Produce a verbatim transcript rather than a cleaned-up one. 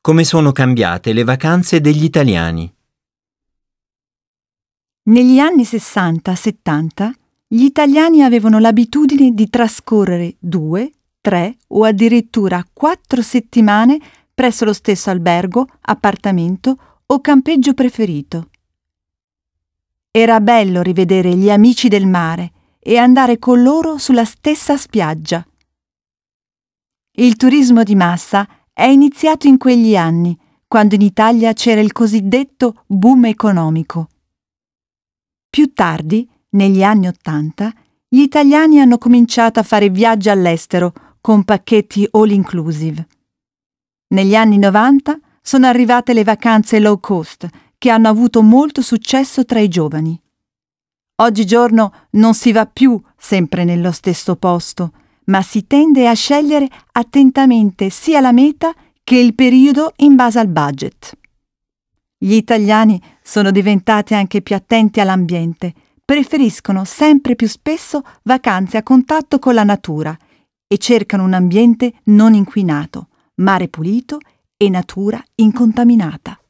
Come sono cambiate le vacanze degli italiani? Negli anni sessanta settanta gli italiani avevano l'abitudine di trascorrere due, tre o addirittura quattro settimane presso lo stesso albergo, appartamento o campeggio preferito. Era bello rivedere gli amici del mare e andare con loro sulla stessa spiaggia. Il turismo di massa è iniziato in quegli anni, quando in Italia c'era il cosiddetto boom economico. Più tardi, negli anni Ottanta, gli italiani hanno cominciato a fare viaggi all'estero con pacchetti all inclusive. Negli anni Novanta sono arrivate le vacanze low cost, che hanno avuto molto successo tra i giovani. Oggigiorno non si va più sempre nello stesso posto, ma si tende a scegliere attentamente sia la meta che il periodo in base al budget. Gli italiani sono diventati anche più attenti all'ambiente, preferiscono sempre più spesso vacanze a contatto con la natura e cercano un ambiente non inquinato, mare pulito e natura incontaminata.